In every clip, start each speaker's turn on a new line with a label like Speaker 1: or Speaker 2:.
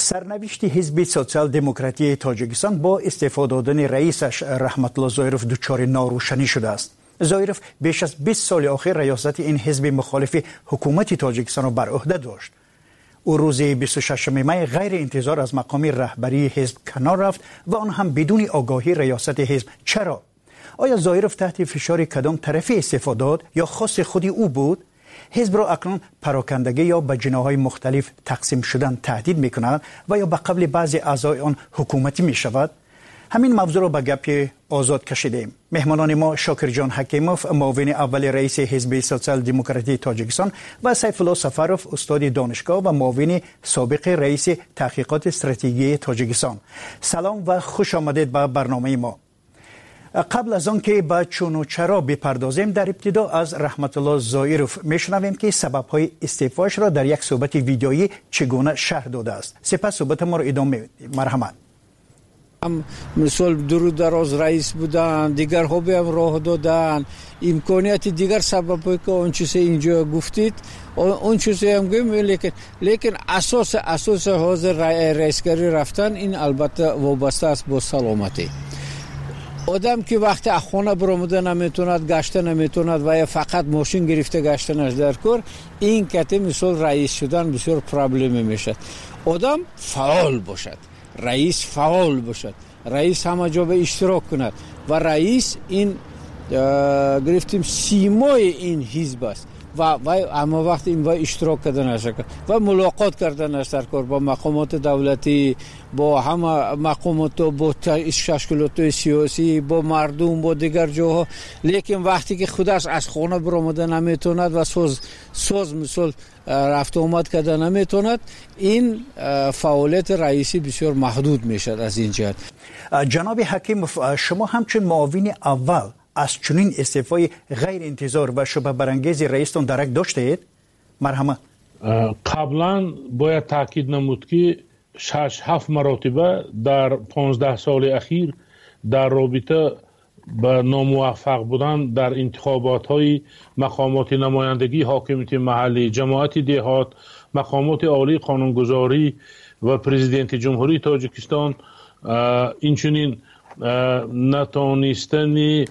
Speaker 1: سرنوشت حزب سوسیال دموکراتی تاجیکستان با استعفا دادن رئیسش رحمت الله زایروف دچار ناروشنی شده است. زایروف بیش از 20 سال اخیر ریاست این حزب مخالف حکومت تاجیکستان را بر عهده داشت. او روز 26 می غیر انتظار از مقام رهبری حزب کنار رفت و آن هم بدون آگاهی ریاست حزب. چرا؟ آیا زایروف تحت فشار کدام طرفی استعفا داد یا خاص خودی او بود؟ حزب را اکنون پراکندگی یا به جناح‌های مختلف تقسیم شدن تهدید می‌کند و یا به قبل بعضی اعضای آن حکومتی می‌شود؟ همین موضوع را به گپ آزاد کشیدیم. مهمانان ما شاکر جان حکیموف، معاون اول رئیس حزب سوسیال دموکراتی تاجیکستان و سیف الله سفروف، استاد دانشگاه و معاون سابق رئیس تحقیقات استراتژی تاجیکستان. سلام و خوش آمدید به برنامه ما. قبل از آن که به چون و چرا بپردازیم، در ابتدا از رحمت الله زایروف میشنویم که سبب‌های استعفاش را در یک صحبت ویدیویی چگونه شرح داده است. سپس صحبت ما را ادامه می‌دهیم. مرحمت.
Speaker 2: مثال درو دراز رئیس بودن، دیگر ها به هم راه دادن، امکانیت دیگر سبب که اون چیزی اینجا گفتید اون چیزی هم گویم، لیکن اساس حاضر رئیسگری رفتن این البته وابسته است با سلامتی. آدم که وقتی از خانه برآمده نمیتوند، گشته نمیتوند و یا فقط ماشین گرفته گشتنش در کار، این کته مثال رئیس شدن بسیار پرابلمی میشد. آدم فعال باشد، رئیس فعال باشد، رئیس همه جا به اشتراک کند و رئیس این گرفتیم سیمای این حزب است و اما وقتی این اشتراک کردنش و ملاقات کردنش در کار با مقامات دولتی، با همه مقامات، با تشکیلات سیاسی، با مردم، با دیگر جاها، لیکن وقتی که خودش از خانه برآمده نمیتوند و ساز مثل رفت آمد کرده نمیتوند، این فعالیت رئیسی بسیار محدود میشد. از این جهت
Speaker 1: جناب حکیم، شما همچون معاون اول از چنین استعفای غیر انتظار و شبه برانگیز رئیستان درک داشتید؟ مرحمت.
Speaker 3: قبلا باید تاکید نمود که 6-7 مرتبه در 15 سال اخیر در رابطه به ناموفق بودن در انتخابات های مقامات نمایندگی، حاکمیت محلی، جماعت دهات، مقامات عالی قانونگذاری و پرزیدنت جمهوری تاجیکستان این چنین نتانستنی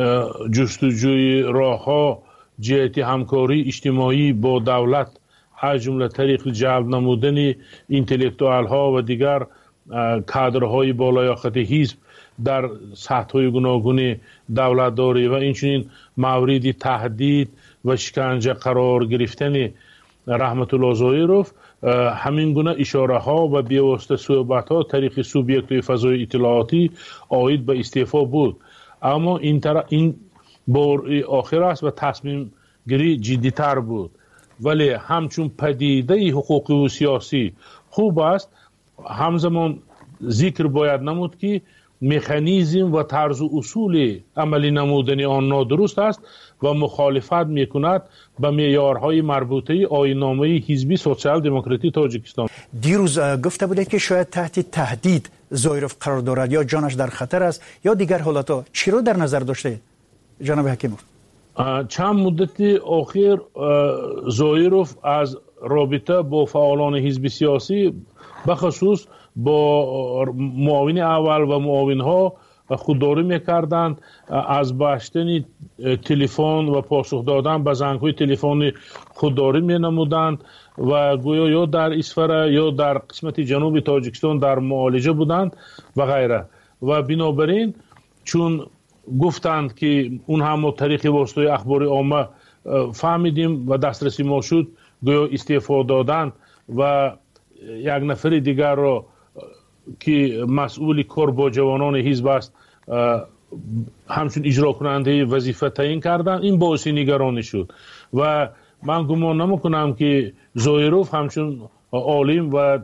Speaker 3: جستجوی راه‌ها جهت همکاری اجتماعی با دولت، از جمله طریق جلب نمودن اینتלקتوال ها و دیگر کادرهای بالایاقت حزب در سطح‌های گوناگون دولتداری و اینچنین مورد تهدید و شکنجه قرار گرفتن رحمت الله زایروف، همین گونه اشاره ها و بی‌واسطه صحبت ها طریق سوبیکت فضای اطلاعاتی عاید به استعفا بود. اما این بار آخر است و تصمیم گیری جدی تر بود. ولی همچون پدیده حقوقی و سیاسی خوب است، همزمان ذکر باید نمود که مکانیزم و طرز و اصول عملی نمودن آن نادرست است و مخالفت میکند به معیارهای مربوطه آیین‌نامه حزب سوسیال دموکراتی تاجیکستان.
Speaker 1: دیروز گفته بودید که شاید تحت تهدید زایروف قرار دارد یا جانش در خطر است یا دیگر حالتها. چی رو در نظر داشته جناب حکیموف؟
Speaker 3: چند مدت اخیر زایروف از رابطه با فعالان حزب سیاسی بخصوص با معاون اول و معاون ها خودداری میکردند، از باشتن تلفن و پاسخ دادن به زنگ های تلفن خودداری می نمودند و گویا یا در اسفره یا در قسمت جنوب تاجیکستان در معالجه بودند و غیره. و بنابراین چون گفتند که اون هم طریق واسطه اخبار عامه فهمیدیم و دسترسی ما شد، گویا استعفا دادند و یک نفر دیگر را که مسئول کار با جوانان حزب است همچون اجرا کننده وظیفه تعیین کردند. این باعث نگرانی شد و من گمان نمیکنم که زایروف همچون عالم و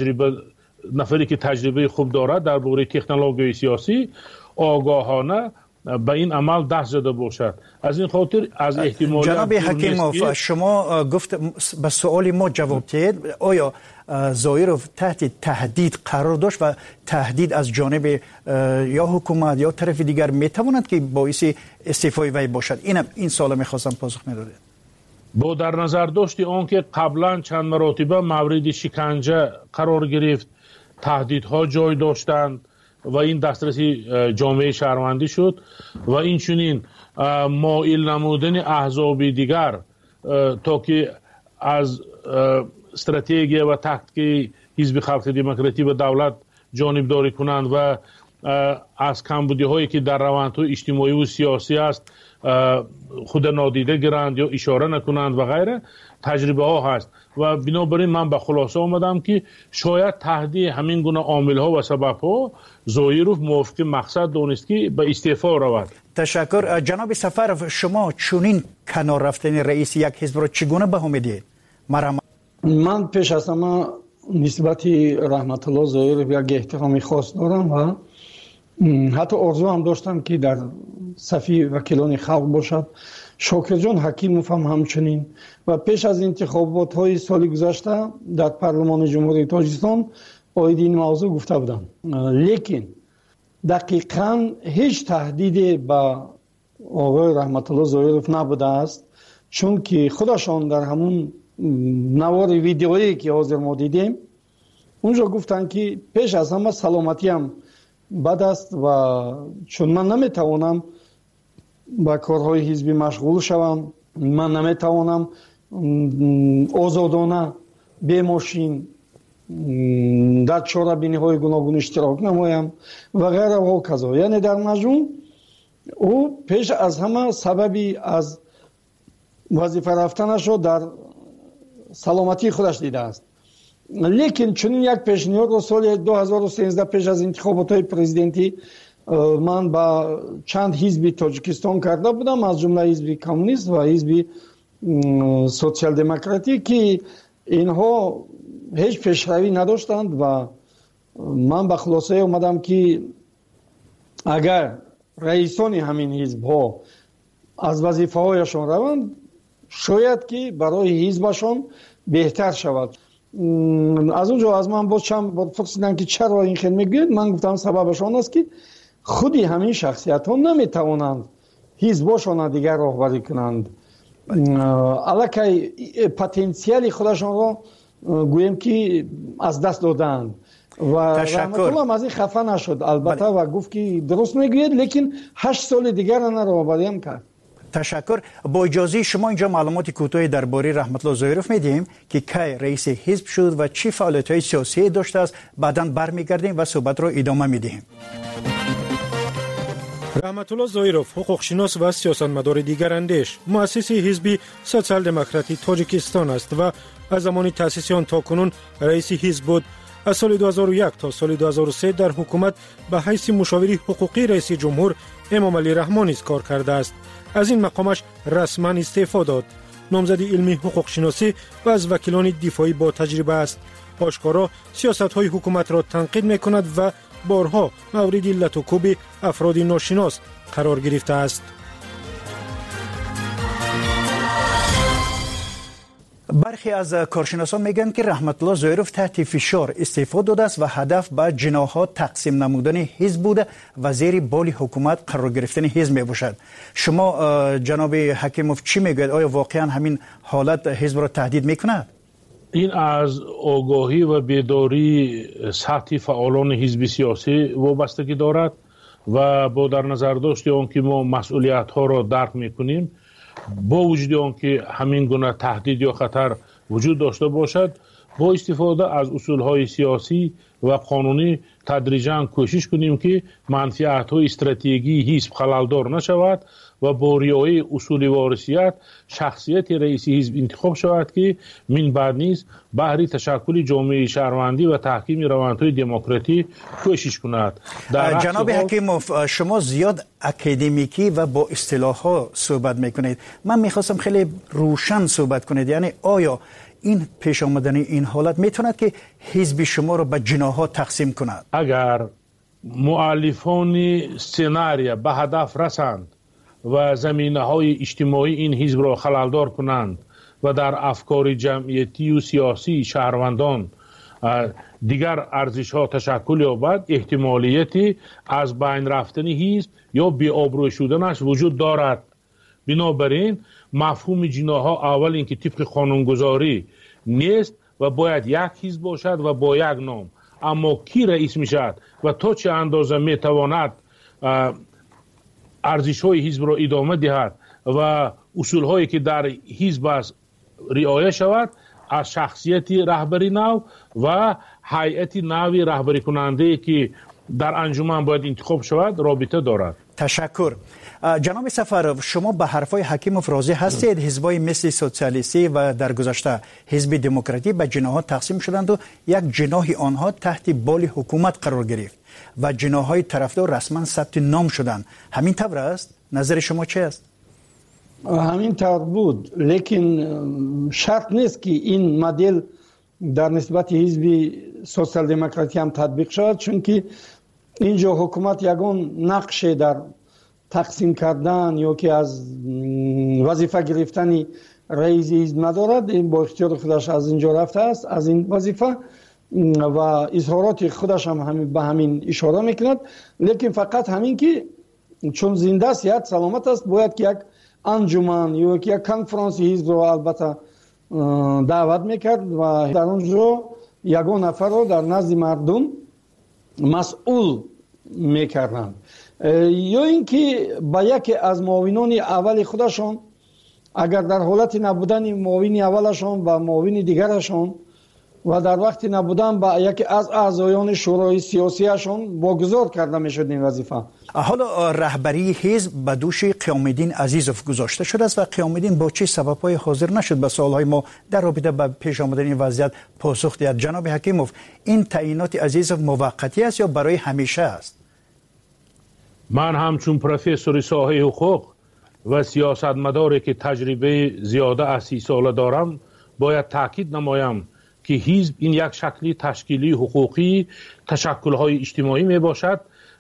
Speaker 3: نفری که تجربه خوب دارد در باره تکنولوژی سیاسی آگاهانه به این عمل دست زده باشد. از این خاطر از احتمال
Speaker 1: جناب حکیموف، شما گفت به سوال ما جواب دهید، آیا زایروف تحت تهدید قرار داشت و تهدید از جانب یا حکومت یا طرف دیگر میتواند که باعث استعفای وی باشد؟ این سوال میخواستم پاسخ میدادید.
Speaker 3: با در نظر داشت آنکه قبلا چند مراتبه مورد شکنجه قرار گرفت، تهدیدها جای داشتند و این دسترسی جامعه شهروندی شد و این چنین مائل نمودن احزاب دیگر تا که از استراتژی و تاکتیک حزب خلق دموکراتی و دولت جانبداری کنند و از کمبودی هایی که در روندهای اجتماعی و سیاسی است خود نادیده گیرند یا اشاره نکنند و غیره تجربه ها هست و بنابراین من به خلاصه آمدم که شاید تهدید همین گونه عامل ها و سبب ها زایروف موافق مقصد دانست که به استعفا رود.
Speaker 1: تشکر. جناب سفرов، شما چنین کنار رفتن رئیس یک حزب را چگونه بها میدید؟
Speaker 4: من پیش از همه نسبت رحمت الله زایروف یک احترامی خاص دارم و حتی آرزو هم داشتم که در صف وکیلان خلق باشد. شاکر جان حکیموف هم همچنین و پیش از انتخابات های سال گذشته در پارلمان جمهوری تاجیکستان باید این موضوع گفته بودم، لیکن دقیقاً هیچ تهدید به آقای رحمت الله زایروف نبوده است، چون که خودشان در همون نوار ویدیویی که حاضر ما دیدیم اونجا گفتن که پیش از همه سلامتی هم بد است و چون من نمیتوانم با کارهای حزبی مشغول شوم، من نمیتوانم آزادانه به ماشین در چاره‌بینی های گوناگون اشتراک نمایم و غیره و کذا. یعنی در مجموع او پیش از همه سببی از وظیفه رفتنش رو در سلامتی خودش دیده است. لیکن چون یک پیشنهاد رو سال 2013 پیش از انتخابات های پرزیدنتی من با چند حزب تاجیکستان کرده بودم، از جمله حزب کمونیست و حزب سوسیال دموکراتی که اینها هیچ پیشروی نداشتند و من به خلاصه اومدم که اگر رئیسان همین حزب ها از وظیفه هایشان روند شاید که برای حزبشان بهتر شود. از اونجا از من باز پرسیدن که چرا این خیلی میگوید، من گفتم سببشان است که خودی همین شخصیت ها نمیتوانند حزبشان دیگر راهبری کنند، الکی پتانسیل خودشان را گویم که از دست دادند و رحمت الله از این خفه نشد البته و گفت که درست میگوید، لیکن 8 سال دیگر را راهبری هم کرد.
Speaker 1: تشکر. با اجازه شما اینجا معلومات کوتاهی درباره رحمت الله زایروف میدیم که کی رئیس حزب شد و چه فعالیت‌های سیاسی داشته است. بعداً برمیگردیم و صحبت را ادامه میدیم.
Speaker 5: رحمت الله زایروف حقوقشناس و سیاستمدار دیگر اندیش، مؤسس حزب سوسیال دموکراتی تاجیکستان است و از زمان تأسیس آن تا کنون رئیس حزب بود. از سال 2001 تا سال 2003 در حکومت به حیث مشاور حقوقی رئیس جمهور امام علی رحمانی کار کرده است. از این مقامش رسما استعفا داد. نامزد علمی حقوق شناسی و از وکیلان دفاعی با تجربه است. آشکارا سیاست‌های حکومت را تنقید می‌کند و بارها مورد لطوکوب افراد ناشناس قرار گرفته است.
Speaker 1: برخی از کارشناسان میگن که رحمت الله زایروف تحت فشار استعفا داده است و هدف به جناح‌ها تقسیم نمودن حزب بوده و زیر بال حکومت قرار گرفتن حزب میباشد. شما جناب حکیموف چی میگوید؟ آیا واقعا همین حالت حزب را تهدید میکند؟
Speaker 3: این از آگاهی و بیداری سطح فعالان حزب سیاسی وابستگی دارد و با در نظر داشت آنکه ما مسئولیت ها را درک میکنیم، با وجود آنکه همین گونه تهدید یا خطر وجود داشته باشد، با استفاده از اصول های سیاسی و قانونی تدریجاً کوشش کنیم که منفعت های استراتژیکی حزب خللدار نشود و با رعایت اصول وارثیت شخصیت رئیس حزب انتخاب شود که من بعد نیز بهر تشکل جامعه شهروندی و تحکیم روندهای دموکراتی کوشش کند.
Speaker 1: جناب حکیموف، شما زیاد اکادمیکی و با اصطلاحات صحبت میکنید. من میخواستم خیلی روشن صحبت کنید. یعنی آیا این پیش آمدن این حالت میتوند که حزب شما را به جناح‌ها تقسیم کند؟
Speaker 3: اگر مؤلفان سناریو به هدف رسند و زمینه‌های اجتماعی این حزب را خللدار کنند و در افکار جمعیتی و سیاسی شهروندان دیگر ارزش‌ها تشکل یابد، احتمالیتی از بین رفتن حزب یا بی‌آبرو شدنش وجود دارد. بنابراین مفهوم جناها اول اینکه طبق قانونگذاری نیست و باید یک حزب باشد و با یک نام، اما کی رئیس میشد و تا چه اندازه میتواند ارزش های حزب را ادامه دهد و اصول هایی که در حزب است رعایت شود، از شخصیت رهبری نو و هیئت نوی رهبری کننده که در انجمن باید انتخاب شود رابطه دارد.
Speaker 1: تشکر. جناب سفرов، شما به حرفای حکیموف راضی هستید حزبای مثل سوسیالیستی و در گذشته حزب دموکراتی به جناح‌ها تقسیم شدند و یک جناح آنها تحت بال حکومت قرار گرفت و جناح‌های طرفدار رسما ثبت نام شدند؟ همین طور است؟ نظر شما چه است؟
Speaker 4: همین طور بود، لیکن شرط نیست که این مدل در نسبت حزب سوسیال دموکراتی هم تطبیق شود، چون که اینجا حکومت یگان نقش در تقسیم کردن یا که از وظیفه گرفتن رئیس حزب ندارد. این با اختیار خودش از اینجا رفته است از این وظیفه و اظهارات خودش هم به همین اشاره میکند، لیکن فقط همین که چون زنده صحت سلامت است باید که یک انجمن یا یک کنفرانس حزب رو البته دعوت میکرد و در اونجا یگان نفر رو در نزد مردم مسئول میکردند، یا اینکه با یکی از معاونان اول خودشان اگر در حالت نبودن معاون اولشان و معاون دیگرشان و در وقت نبودن با یکی از اعضایان شورای سیاسیشان واگذار کرده میشد این وظیفه.
Speaker 1: حالا رهبری حزب به دوش قیام الدین عزیزوف گذاشته شده است و قیام الدین با چه سبب‌های حاضر نشد به سوال‌های ما در رابطه با پیش آمدن این وضعیت پاسخ دهد؟ جناب حکیموف، این تعیینات عزیزوف موقتی است یا برای همیشه است؟
Speaker 3: من همچون پروفسور ساحه حقوق و سیاستمداری که تجربه زیاده از 30 ساله دارم باید تاکید نمایم که حزب این یک شکلی تشکیلی حقوقی تشکل‌های اجتماعی می باشد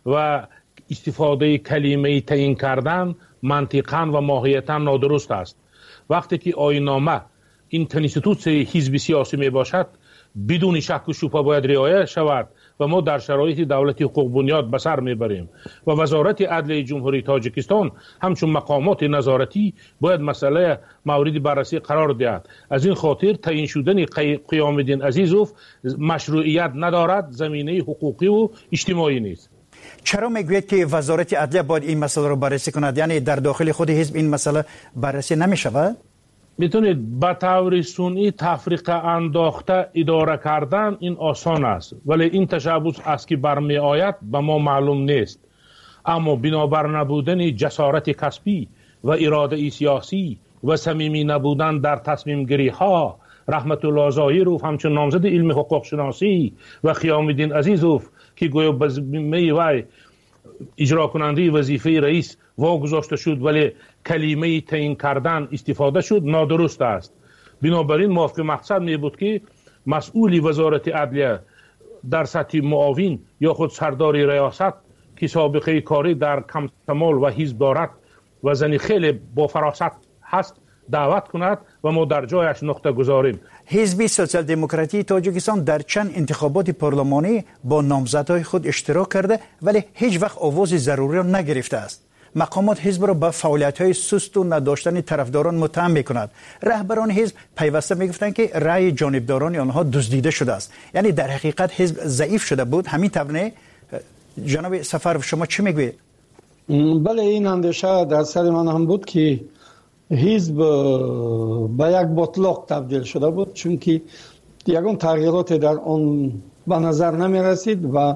Speaker 3: و استفاده کلمه تعیین کردن منطقاً و ماهیتاً نادرست است. وقتی که آیین‌نامه این کنستیتوسیون حزب سیاسی می باشد بدون شک و شبهه باید رعایت شود و ما در شرایط دولت حقوق بنیاد به سر میبریم و وزارت عدلیه جمهوری تاجیکستان همچون مقامات نظارتی باید مسئله مورد بررسی قرار دهد. از این خاطر تعیین شدن قیام الدین عزیزوف مشروعیت ندارد، زمینه حقوقی و اجتماعی نیست.
Speaker 1: چرا میگوید که وزارت عدلیه باید این مسئله رو بررسی کند؟ یعنی در داخل خود حزب این مسئله بررسی نمیشود؟
Speaker 3: میتونید به طور سنی تفریقه انداخته اداره کردن این آسان است، ولی این تشبث است که برمی آید به ما معلوم نیست. اما بنابر نبودن جسارت کسبی و اراده سیاسی و صمیمی نبودن در تصمیم گیری ها، رحمت الله ظاهروف همچون نامزد علم حقوق شناسی و قیام الدین عزیزوف که گویا به وی اجرا کننده وظیفه رئیس واگذاشته شد ولی کلمه تعیین کردن استفاده شد، نادرست است. بنابراین موافق مقصد می بود که مسئول وزارت عدلیه در سطح معاون یا خود سردار ریاست که سابقه کاری در کمتمال و حزب دارد و زنی خیلی با فراست هست دعوت کند و ما در جایش نقطه گذاریم.
Speaker 1: حزب سوسیال دموکراتی تاجیکستان در چند انتخابات پارلمانی با نامزدهای خود اشتراک کرده ولی هیچ وقت آواز ضروری را نگرفته است. مقامات حزب را به فعالیت‌های سست و نداشتن طرفداران متهم می‌کند. رهبران حزب پیوسته می‌گفتند که رأی جانبداران آنها دزدیده شده است. یعنی در حقیقت حزب ضعیف شده بود. همین طور جناب سفرov شما چی میگوید؟
Speaker 4: بله، این اندیشه در سر من هم بود که حزب به یک باطلاق تبدیل شده بود، چون که یگان تغییرات در آن به نظر نمی رسید و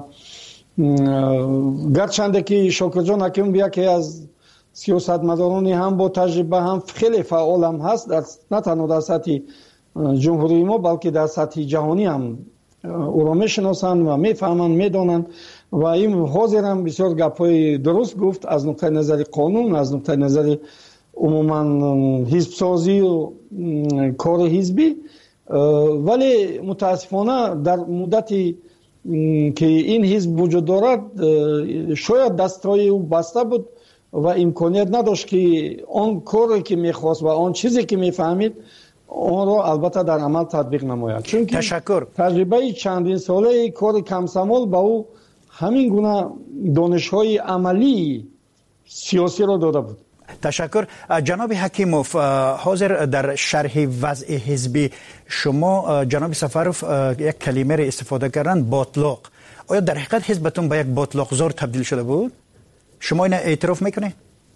Speaker 4: گرچنده که شاکر جان حکیم یکی از سیاستمدارانی هم با تجربه هم خیلی فعال هم هست، نه تنها در سطح جمهوری ما بلکه در سطح جهانی هم او را میشناسند و میفهمند میدانند و این حاضر هم بسیار گپ‌های درست گفت از نقطه نظر قانون، از نقطه نظر عموما حزب سازی و کار حزبی. ولی متاسفانه در مدتی که این حزب وجود دارد شاید دستای او بسته بود و امکانیت نداشت که آن کاری که میخواست و آن چیزی که میفهمید آن را البته در عمل تطبیق نماید. چون که تجربه چندین ساله کار کمسمال با او همین گونه دانش‌های عملی سیاسی را داده بود.
Speaker 1: تشکر. جناب حکیموف، حاضر در شرح وضع حزبی شما جناب سفروف یک کلمه را استفاده کردن، باطلاق. آیا در حقیقت حزبتون به یک باطلاق زار تبدیل شده بود؟ شما این اعتراف میکنید؟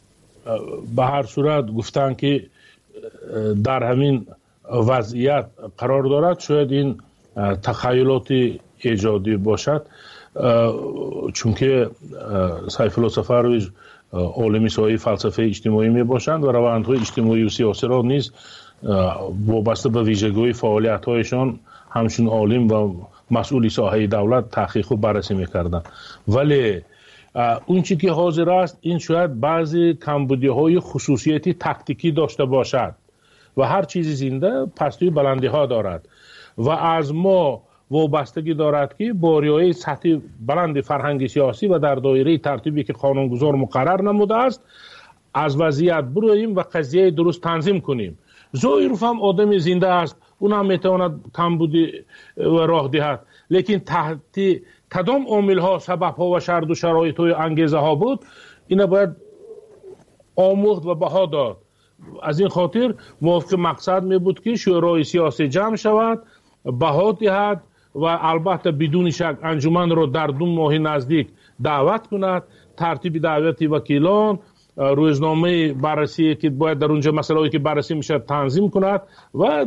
Speaker 3: به هر صورت گفتن که در همین وضعیت قرار دارد، شاید این تخیلات ایجادی باشد، چون که سیف الله سفروف عالم سایه فلسفه اجتماعی می باشند و روندهای اجتماعی و سیاسی را نیز وابسته به ویژگی فعالیت هایشان همچون عالم و مسئول ساحه دولت تحقیق و بررسی میکردند. ولی اون چیزی که حاضر است این شاید بعضی کمبودی های خصوصیتی تکتیکی داشته باشد و هر چیزی زنده پستوی بلندی ها دارد و از ما وابستگی دارد که با رعایت سطح بلند فرهنگ سیاسی و در دایره ترتیبی که قانونگذار مقرر نموده است از وضعیت برویم و قضیه درست تنظیم کنیم. زویروف هم آدم زنده است، اون هم میتواند کمبودی و راه دهد، لیکن تحت کدام عامل ها، سبب ها و شرط و شرایط های انگیزه ها بود، اینا باید آموخت و بها داد. از این خاطر موافق مقصد می بود که شورای سیاسی جمع شود، بها دهد و البته بدون شک انجمن را در 2 ماه نزدیک دعوت کند، ترتیب دعوت وکیلان، روزنامه بررسی که باید در اونجا مسائلی که بررسی میشه تنظیم کند و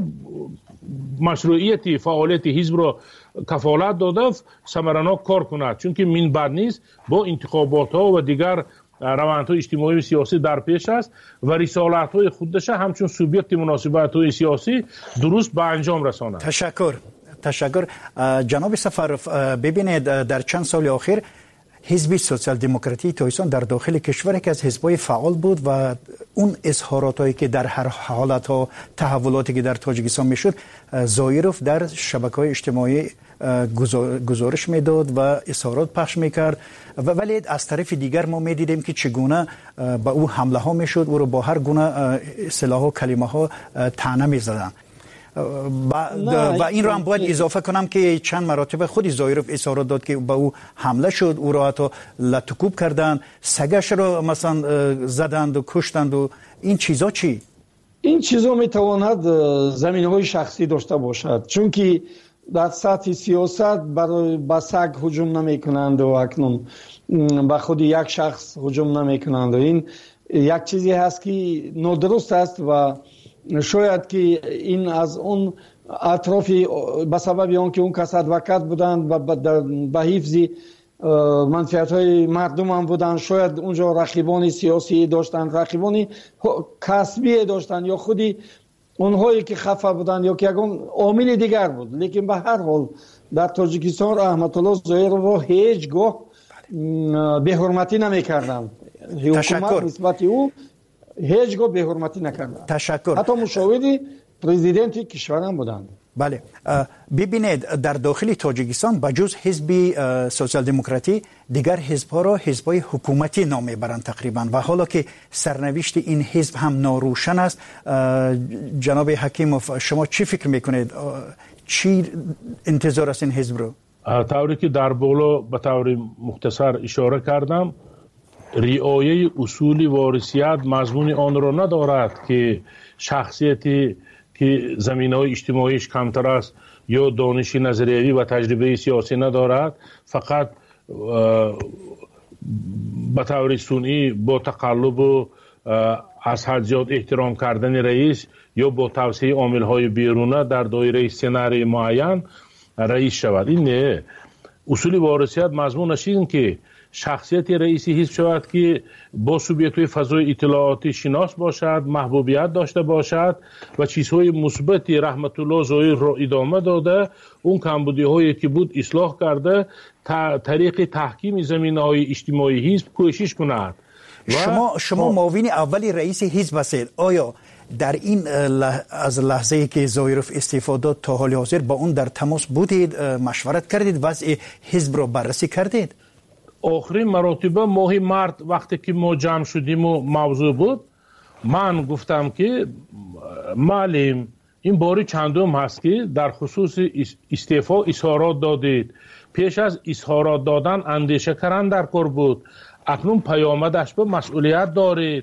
Speaker 3: مشروعیت فعالیت حزب را کفالت داده ثمرناک کار کند، چون که من بعد نیست با انتخابات ها و دیگر روندهای اجتماعی و سیاسی در پیش است و رسالت های خودش همچون سوبیکت مناسبت های سیاسی درست به انجام رساند.
Speaker 1: تشکر. جناب سفروف، ببینید در چند سال اخیر حزب سوسیال دموکراتی تاجیکستان در داخل کشور که از حزب‌های فعال بود و اون اظهاراتایی که در هر حالت ها تحولاتی که در تاجیکستان میشد زویروف در شبکه‌های اجتماعی گزارش میداد و اظهارات پخش میکرد، ولی از طرف دیگر ما میدیدیم که چگونه به او حمله ها میشد، او رو با هر گونه سلاح و کلمه ها طعنه میزدن. و این رو هم باید اضافه کنم که چند مراتب خود زویروف اظهارات داد که به او حمله شد، او را حتی لطکوب کردن، سگش رو مثلا زدند و کشتند و این چیزا چی؟
Speaker 4: این چیزا میتواند زمینه‌های شخصی داشته باشد، چون که در سطح سیاست برای به سگ هجوم نمیکنند و اکنون به خود یک شخص هجوم نمیکنند و این یک چیزی هست که نادرست است و شاید که این از اون اطرافی به سبب آنکه اون کس ادوکات بودند و به حفظ منفعت های مردم هم بودند، شاید اونجا رقیبان سیاسی داشتند، رقیبان کسبی داشتند یا خودی اونهایی که خفه بودند یا که یکم عامل دیگر بود. لیکن به هر حال در تاجیکستان رحمت الله زویروف را هیچگاه به حرمتی نمی‌کردند. حکومت نسبت او هیچگاه به حرمتی نکردند.
Speaker 1: تشکر.
Speaker 4: حتی مشاوری پرزیدنت کشور هم بودند.
Speaker 1: بله، ببینید در داخل تاجیکستان بجز حزب سوسیال دموکراتی دیگر حزب‌ها را حزب‌های حکومتی نام می‌برند تقریبا و حالا که سرنوشت این حزب هم ناروشن است، جناب حکیموف شما چی فکر میکنید؟ چی انتظار است این حزب رو؟
Speaker 3: طوری که در بالا به طور مختصر اشاره کردم، رعایت اصول وارثیت مضمون آن را ندارد که شخصیتی که زمینه‌های اجتماعیش کمتر است یا دانش نظریوی و تجربه سیاسی ندارد، فقط به طور سنئی با تقلب و از حد زیاد احترام کردن رئیس یا با توسعه عامل‌های بیرونه در دایره سناریوی معین رئیس شود. این نه. اصول وارثیت مضمونش این که شخصیت رئیسی حزب شود که با سوبیکت‌های فضای اطلاعاتی شناس باشد، محبوبیت داشته باشد و چیزهای مثبتی رحمت الله زویروف را ادامه داده، اون کمبودی‌هایی که بود اصلاح کرده، طریق تحکیم زمینه‌های اجتماعی حزب کوشش کند.
Speaker 1: شما معاون اولی رئیس حزب هستید. آیا در این از لحظه‌ای که زویروف استعفا داد تا حال حاضر با اون در تماس بودید، مشورت کردید، وضع حزب را بررسی کردید؟
Speaker 3: آخرین مراتبه ماه مارت وقتی که ما جمع شدیم و موضوع بود، من گفتم که معلم این باری چندم هست که در خصوص استعفا اظهارات دادید. پیش از اظهارات دادن اندیشه کردن در کار بود. اکنون پیامدش به مسئولیت دارید.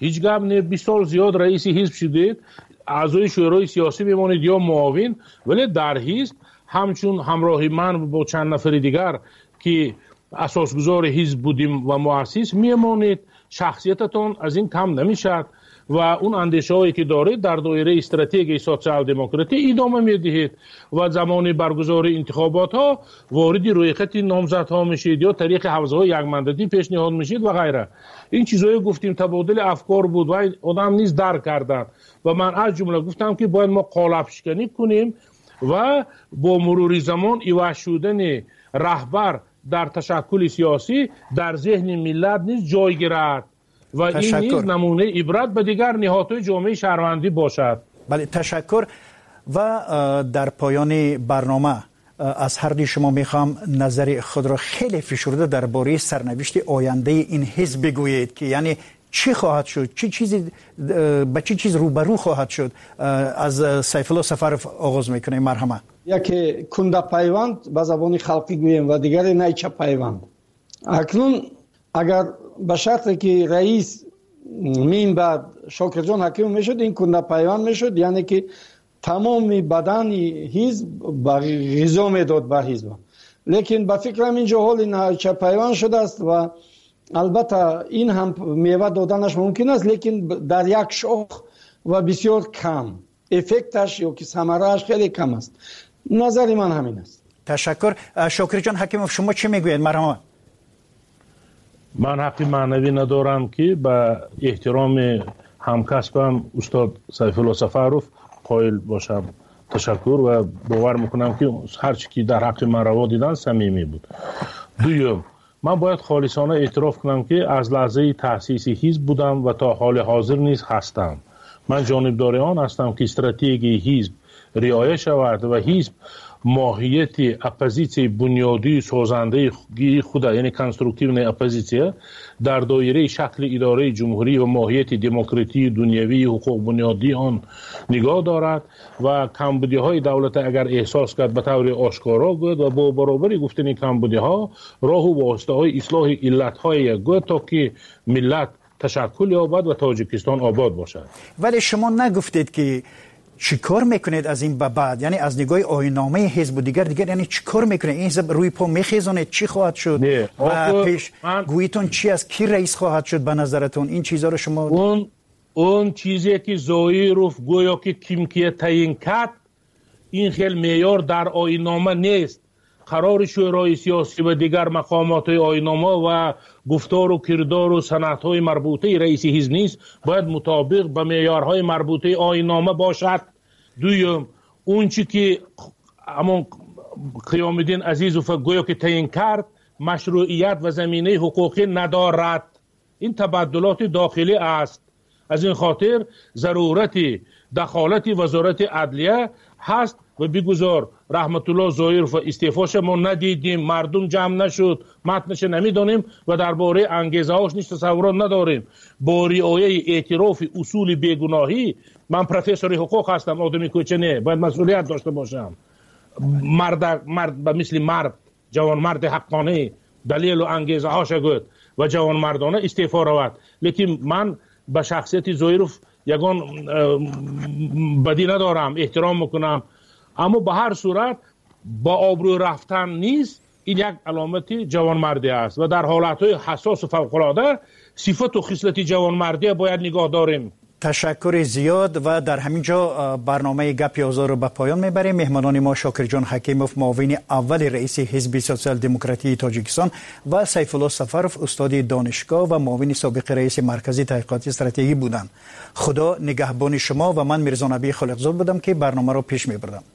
Speaker 3: هیچ گپ نه. 20 سال زیاد رئیس حزب شدید، اعضای شورای سیاسی میمونید یا معاون، ولی در حزب همچون همراهی من با چند نفر دیگر که اساسگزار حزب بودیم و مؤسس میمونید. شخصیتتون از این کم نمیشد و اون اندیشه هایی که دارید در دایره استراتژی سوسیال دموکراتی ادامه میدهید و زمان برگزاری انتخابات ها وارد روی خط نامزدها میشید یا طریق حوزه یک مندتی پیشنهاد میشید و غیره. این چیزایی گفتیم تبادل افکار بود و آدم نیز درک کردن و من از جمله گفتم که باید ما قالب شکنی کنیم و با مرور زمان ایواش شدن رهبر در تشکل سیاسی در ذهن ملت نیز جای گیرد و این نیز نمونه عبرت به دیگر نهادهای جامعه شهروندی باشد.
Speaker 1: بله، تشکر. و در پایان برنامه از هر دوی شما میخوام نظر خود را خیلی فشرده درباره سرنوشت آینده این حزب بگویید که یعنی چی خواهد شد، به چه چیز روبرو خواهد شد. از سیف الله سفرов آغاز میکنیم. مرحمت.
Speaker 4: یکی کنده پیوند به زبان خلقی گوییم و دیگری نیچه پیوند. اکنون اگر به شرطی که رئیس مین بعد شاکرجان حکیم میشد، این کنده پیوند میشد، یعنی که تمام بدن حزب غذا میداد به حزب. لیکن به فکرم اینجا حال نیچه پیوند شده است و البته این هم میوه دادنش ممکن است، لیکن در یک شاخ و بسیار کم. افکتش یا که ثمره‌اش خیلی کم است. نظر من همین است.
Speaker 1: تشکر. شاکر جان حکیموف، شما چی میگوید؟ مرحبا.
Speaker 3: من حقی معنوی ندارم که به احترام همکسبم استاد سیف الله سفرов قائل باشم. تشکر و باور میکنم که هر چی که در حق من روا دیدن صمیمی بود. دوم، من باید خالصانه اعتراف کنم که از لحظه تأسیس حزب بودم و تا حال حاضر نیز هستم. من جانبدار آن هستم که استراتژی حزب رعایت شود و حزب ماهیت اپوزیسیون بنیادی سازنده خود، یعنی کنستروکتیو اپوزیسیون، در دایره شکل اداره جمهوری و ماهیت دموکراتی دنیوی حقوق بنیادی آن نگاه دارد و کمبودی های دولت اگر احساس کرد به طور آشکارا گوید و با برابری گفتن کمبودی ها راه و واسطه های اصلاح علت های گوید تا که ملت تشکل یابد و تاجیکستان آباد باشد.
Speaker 1: ولی شما نگفتید که چی کار میکنید از این به بعد؟ یعنی از نگاه آیین‌نامه حزب و دیگر یعنی چی کار میکنید؟ این حزب روی پا میخیزونه چی خواهد شد؟ و پیش گویتون چی است؟ کی رئیس خواهد شد به نظرتون؟ این چیزا رو شما
Speaker 3: اون چیزی که زویروف گویا که کیمکیه تعیین کرد، این خیلی معیار در آیین‌نامه نیست. قرار شورای سیاسی و دیگر مقامات آیین‌نامه و گفتار و کردار و سنت‌های مربوطه رئیس حزب نیست، باید مطابق به معیارهای مربوطه آیین‌نامه باشد. دوم، اون چی که همون قیام الدین عزیزوف گویا که تعیین کرد مشروعیت و زمینه حقوقی ندارد. این تبدلات داخلی است. از این خاطر ضرورت دخالت وزارت عدلیه هست و بگذار رحمت الله ظاهرov استعفاش ما ندیدیم، مردم جمع نشد، متنش نمیدانیم و درباره انگیزه هاش نیست تصورات نداریم. با رعایت اعتراف اصول بیگناهی، من پروفسور حقوق هستم، آدمی کوچه نه، باید مسئولیت داشته باشم. مرد به مثل مرد، جوان مرد حقانه دلیل و انگیزه هاش گفت و جوان مردانه استعفا رود. لیکن من به شخصیت ظاهرov یگان بدی ندارم، احترام میکنم، اما به هر صورت با آبرو رفتن نیست. این یک علامت جوانمردی است و در حالتهای حساس و فوق‌العاده صفت و خصلت جوانمردی باید نگاه داریم.
Speaker 1: تشکر زیاد و در همین جا برنامه گپی آزار رو به پایان میبریم. مهمانان ما شاکر جان حکیموف، معاون اول رئیس حزب سوسیال دموکراتی تاجیکستان، و سیف الله سفرov، استاد دانشگاه و معاون سابق رئیس مرکز تحقیقات استراتژی بودند. خدا نگهبان شما و من میرزا نبی خالقزاد بودم که برنامه رو پیش میبردم.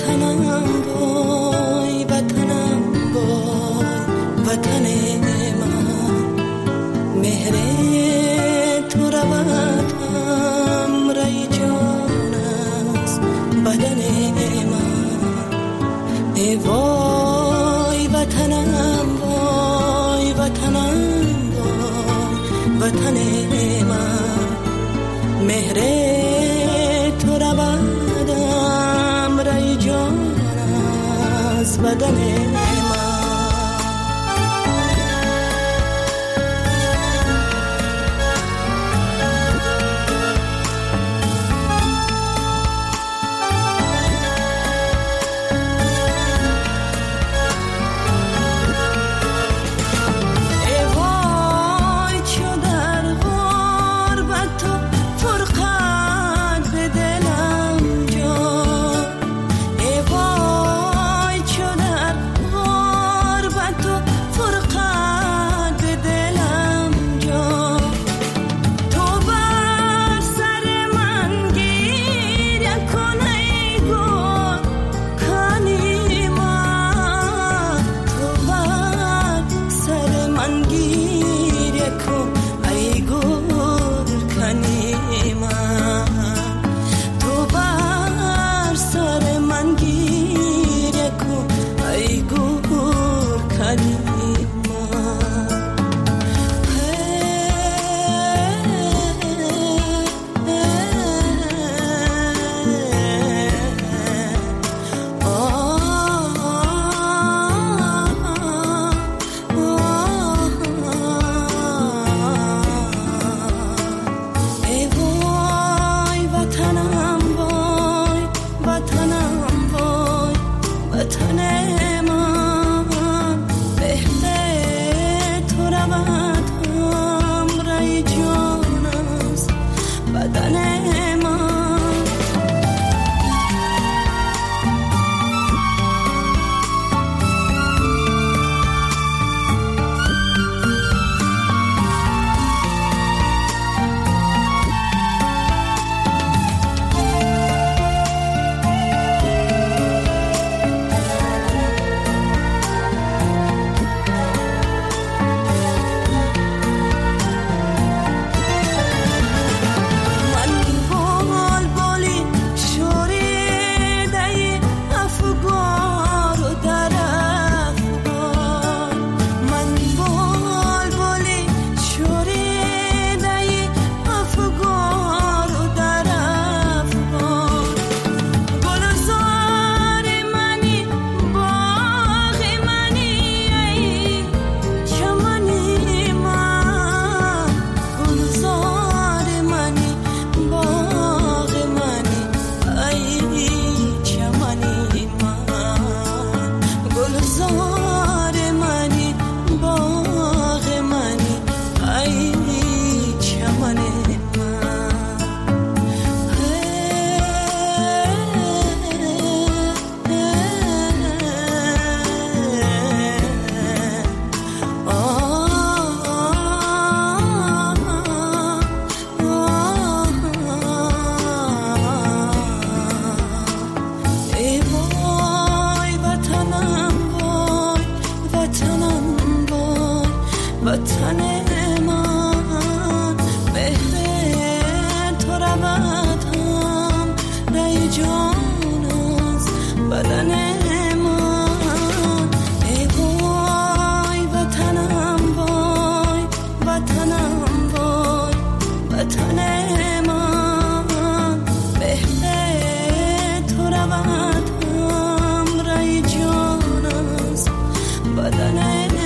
Speaker 6: بدن